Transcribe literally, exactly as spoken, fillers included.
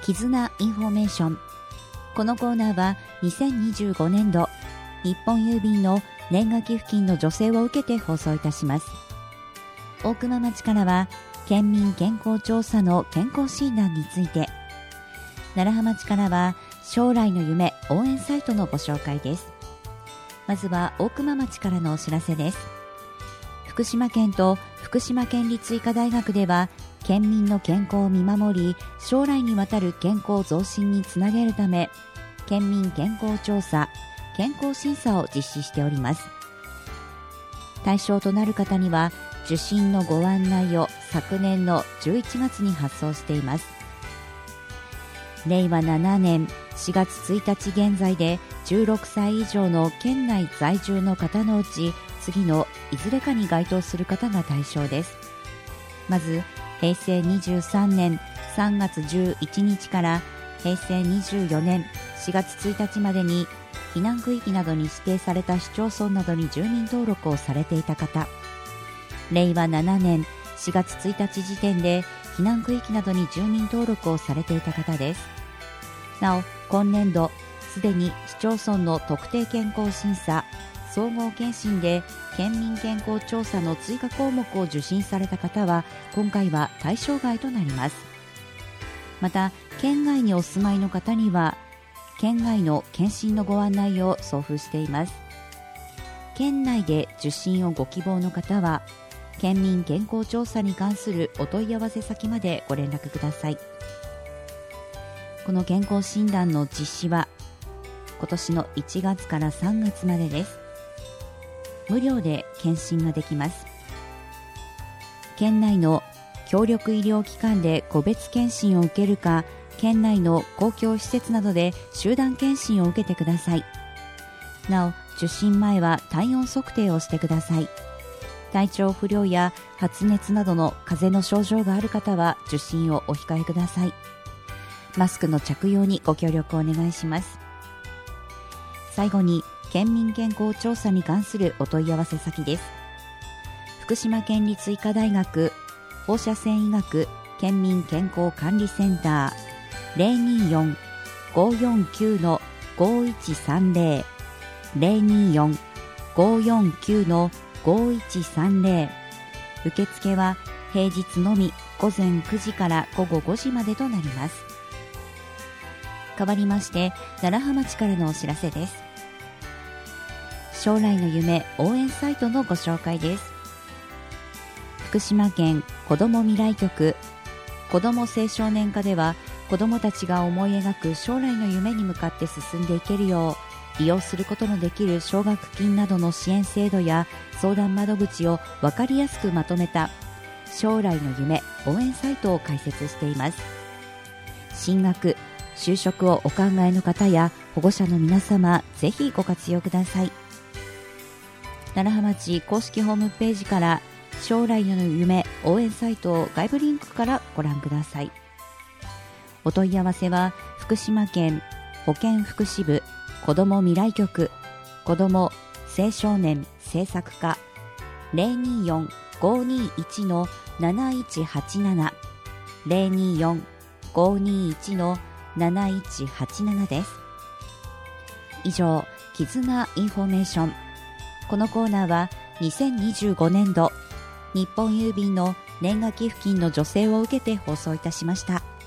絆インフォメーション。このコーナーはにせんにじゅうごねんど日本郵便の年賀寄付金の助成を受けて放送いたします。大熊町からは県民健康調査の健康診断について、楢葉町からは将来の夢応援サイトのご紹介です。まずは大熊町からのお知らせです。福島県と福島県立医科大学では県民の健康を見守り、将来にわたる健康増進につなげるため、県民健康調査、健康審査を実施しております。対象となる方には受診のご案内を昨年のじゅういちがつに発送しています。れいわななねんしがつついたち現在でじゅうろくさい以上の県内在住の方のうち、次のいずれかに該当する方が対象です。まずへいせいにじゅうさんねんさんがつじゅういちにちからへいせいにじゅうよねんしがつついたちまでに避難区域などに指定された市町村などに住民登録をされていた方、れいわななねんしがつついたち時点で避難区域などに住民登録をされていた方です。なお、今年度すでに市町村の特定健康審査、総合検診で県民健康調査の追加項目を受診された方は今回は対象外となります。また県外にお住まいの方には県外の検診のご案内を送付しています。県内で受診をご希望の方は県民健康調査に関するお問い合わせ先までご連絡ください。この健康診断の実施は今年のいちがつからさんがつまでです。無料で検診ができます。県内の協力医療機関で個別検診を受けるか、県内の公共施設などで集団検診を受けてください。なお、受診前は体温測定をしてください。体調不良や発熱などの風邪の症状がある方は受診をお控えください。マスクの着用にご協力をお願いします。最後に県民健康調査に関するお問い合わせ先です。福島県立医科大学放射線医学県民健康管理センター ゼロにーよん ごーよんきゅう ごーいちさんゼロ ゼロにーよん ごーよんきゅう ごーいちさんゼロ。受付は平日のみごぜんくじからごごごじまでとなります。代わりまして楢葉町からのお知らせです。将来の夢応援サイトのご紹介です。福島県子ども未来局子ども青少年課では、子どもたちが思い描く将来の夢に向かって進んでいけるよう、利用することのできる奨学金などの支援制度や相談窓口を分かりやすくまとめた将来の夢応援サイトを開設しています。進学、就職をお考えの方や保護者の皆様、ぜひご活用ください。楢葉町公式ホームページから将来の夢応援サイトを外部リンクからご覧ください。お問い合わせは福島県保健福祉部子ども未来局子ども青少年政策課 ゼロにーよん ごーにーいち なないちはちなな ゼロにーよん ごーにーいち なないちはちなな です。以上、絆インフォメーション。このコーナーはにせんにじゅうごねんど日本郵便の年賀寄付金の助成を受けて放送いたしました。